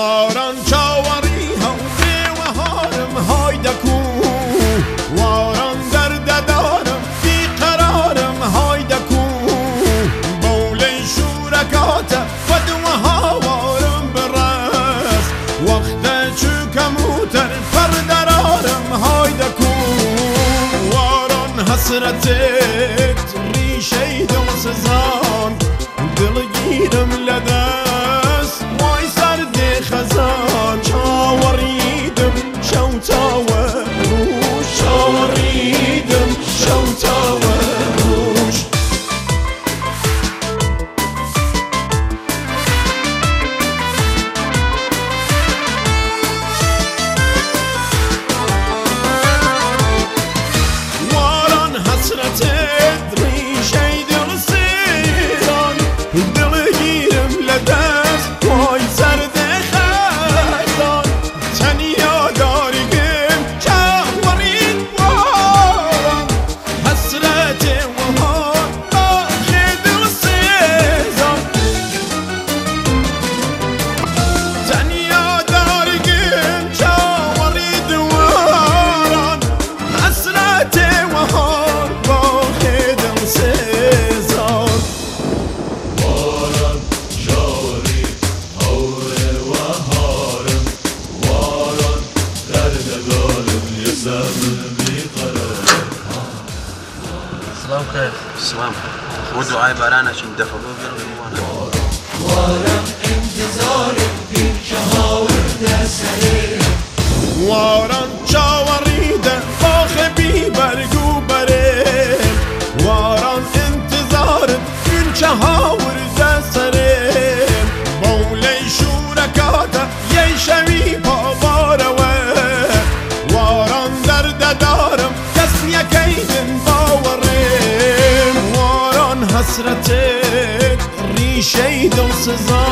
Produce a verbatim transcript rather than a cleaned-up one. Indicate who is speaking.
Speaker 1: واران چاوری هوری و هارم های دکو واران درد دارم بی قرارم های دکو بولی شورکات و دو هاوارم برس وقت چو کموتر پردرارم های دکو واران حسرتت ریشه دل سزان دلگیرم لدست وای سرد خزان چاوریدم شو تاوه روش چاوریدم شو تاوه روش واران حسرتت ریشه دل سیران دلگیرم لدست وای سرد خزان تنیا دارگم چاورید واران حسرت وهان باخی دل سیزان تنیا دارگم چاورید واران حسرت وهان باخی دل سیزان
Speaker 2: واران چاوری هوره و هارم واران درد دارم یه زمن بیقرارم
Speaker 3: سلام خير سلام خذ دعاء باران عشان دفعوا بيرمي
Speaker 2: وارم انتظارم بین که هاورده سرم
Speaker 1: واران چاوریده باخ بی برگو بره واران انتظارت این چه هاورده سره مولی شورکاتا یه شوی پا باروه واران درد دارم کس یکیدن باورم واران حسرتت ریشه دل سزان